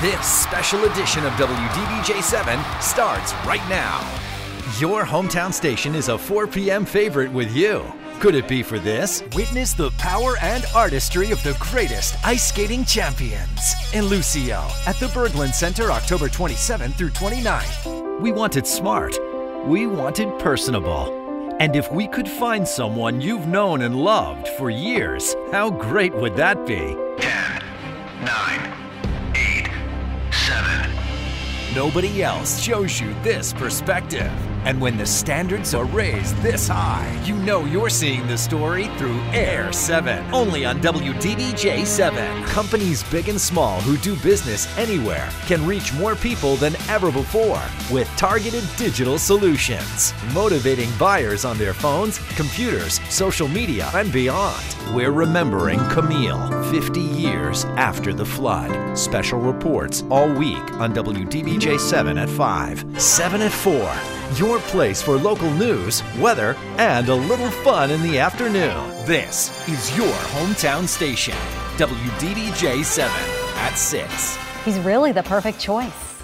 This special edition of WDBJ7 starts right now. Your hometown station is a 4 p.m. favorite with you. Could it be for this? Witness the power and artistry of the greatest ice skating champions in Lucio at the Berglund Center October 27th through 29th. We wanted smart. We wanted personable. And if we could find someone you've known and loved for years, how great would that be? 10, 9, 8, 7. Nobody else shows you this perspective. And when the standards are raised this high, you know you're seeing the story through Air 7. Only on WDBJ 7. Companies big and small who do business anywhere can reach more people than ever before with targeted digital solutions. Motivating buyers on their phones, computers, social media, and beyond. We're remembering Camille 50 years after the flood. Special reports all week on WDBJ 7 at 5, 7 at 4. Your place for local news, weather, and a little fun in the afternoon. This is your hometown station, WDBJ 7 at 6. He's really the perfect choice.